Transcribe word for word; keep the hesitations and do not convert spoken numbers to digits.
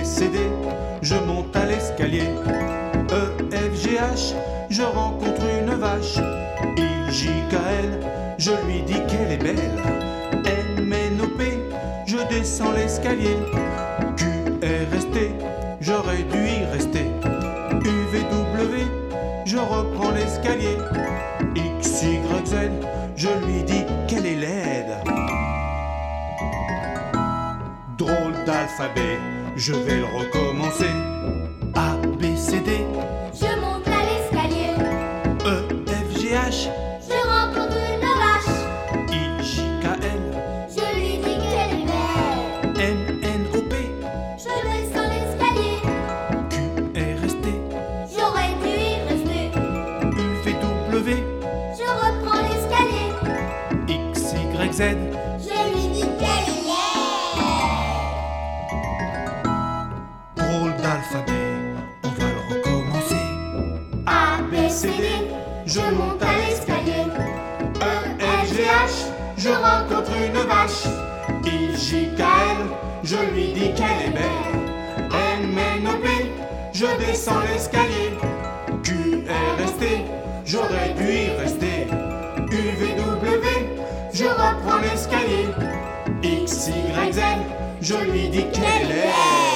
C, D, je monte à l'escalier. E, F, G, H, je rencontre une vache. I, J, K, L, je lui dis qu'elle est belle. M, N, O, P, je descends l'escalier. Q, R, S, T, j'aurais dû y rester. U, V, W, je reprends l'escalier. X, Y, Z, je lui dis qu'elle est laide. Drôle d'alphabet, je vais le recommencer. A, B, C, D, je monte à l'escalier. E, F, G, H, Je rencontre une vache. I, J, K, L, Je lui dis qu'elle est belle. M, N, O, P, Je descends l'escalier. Q, R, S, T, J'aurais dû y rester. U, V, W, Je reprends l'escalier. X, Y, Z. Je lui dis qu'elle est laide. Drôle d'alphabet, on va le recommencer. A, B, C, D, je monte à l'escalier. E, F, G, H, je rencontre une vache. I, J, K, L, je lui dis qu'elle est belle. M, N, O, P, je descends l'escalier. Q, R, S, T, j'aurais dû y rester. U, V, W, je reprends l'escalier. X, Y, Z, je lui dis qu'elle est laide.